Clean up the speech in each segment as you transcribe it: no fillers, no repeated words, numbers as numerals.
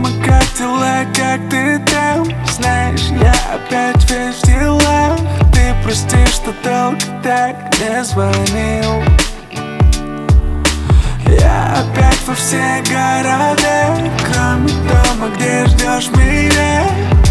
Мама, как дела, как ты там? Знаешь, я опять весь в делах. Ты прости, что долго так не звонил. Я опять во все города, кроме дома, где ждешь меня.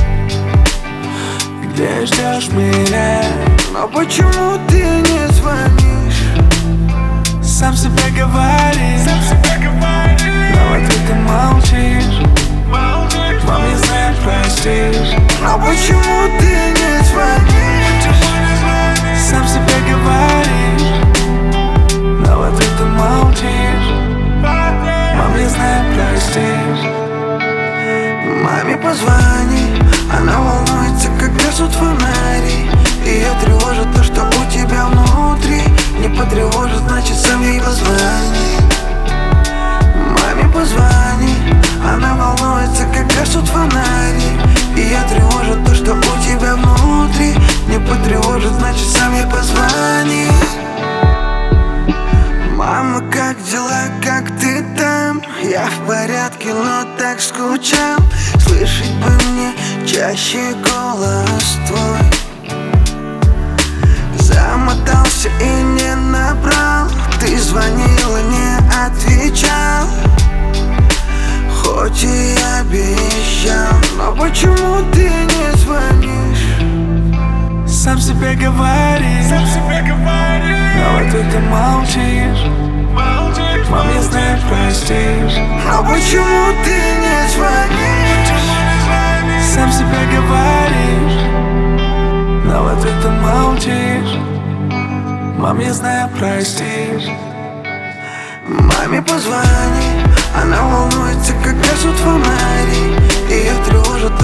Где ждешь меня? Но почему ты не звонишь? Сам себе говоришь, но в ответ ты молчишь. Мам, я знаю, простишь. Но почему ты не звонишь? Сам себе говоришь, но в ответ ты молчишь. Мам, я знаю, простишь. Маме позвони, она волнуется, когда жжут фонари. Ее тревожит то, что у тебя внутри. Не потревожит, значит сам ей позвони. Маме позвони, она волнуется, когда жжут фонари. Ее тревожит то, что у тебя внутри. Не потревожит, значит сам ей позвони. Мама, как дела, как ты там? Я в порядке, но так скучал. Слышать бы мне чаще голос твой. Замотался и не набрал. Ты звонила, не отвечал. Хоть и обещал. Но почему ты не звонишь? Сам себе говоришь, но в ответ ты молчишь. Мам, я знаю, простишь. Но почему ты не звонишь? Сам себе говоришь, но в ответ ты молчишь. Мам, я знаю, простишь. Маме позвони, она волнуется, когда жжут фонари. Ее тревожит